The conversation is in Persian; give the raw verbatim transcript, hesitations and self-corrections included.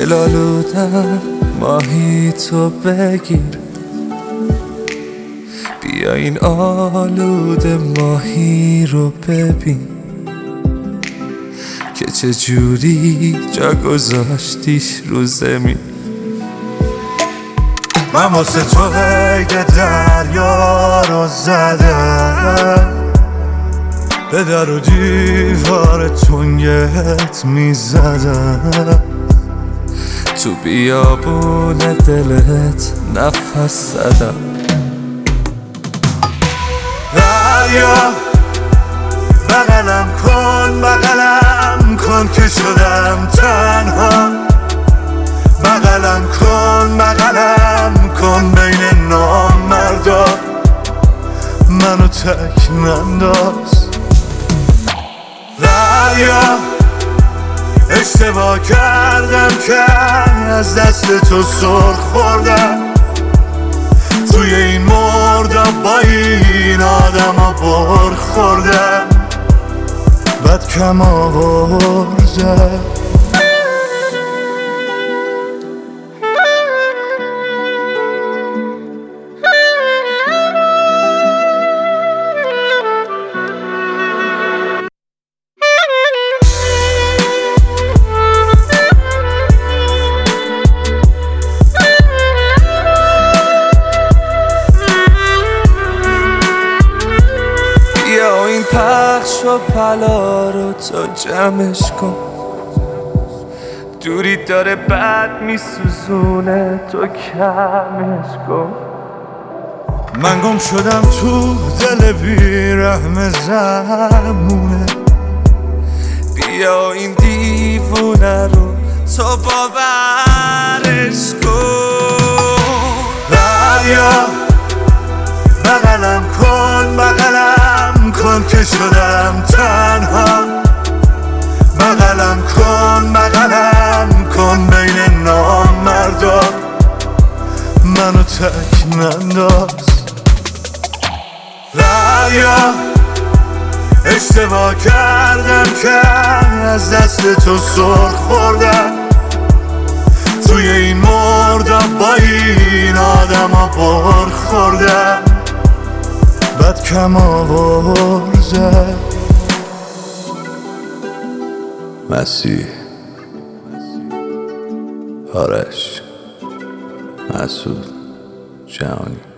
دلالودم ماهی تو بگیر، بیا این آلوده ماهی رو ببین که چجوری جا گذاشتیش رو زمین. من واسه تو قید دریا رو زدم، به در و دیوار تنگت میزدم، تو بیابون دلت نفس زدم. دریا بغلم کن بغلم کن که شدم تنها، بغلم کن بغلم کن بین نامردا، منو تک ننداز. دریا اشتباه کردم که از دست تو سر خوردم، توی این مردم با این آدم ها بر خوردم، بد کم آوردم. بیا این پخش و پلا رو تو جمعش کن، دوری داره بد میسوزونه تو کمش کن. من گم شدم تو دل بیرحم زمونه، بیا این دیوونه رو تو باورش کن. دریا بغلم کن بغلم کن که شدم تنها، بغلم کن بغلم کن بین نامردا، منو تک ننداز. دریا اشتباه کردم که از دست تو سر خوردم، توی این مردم با این آدم ها بر خوردم، بد کم آورده. مسیح، آرش، مسعود، جهانی.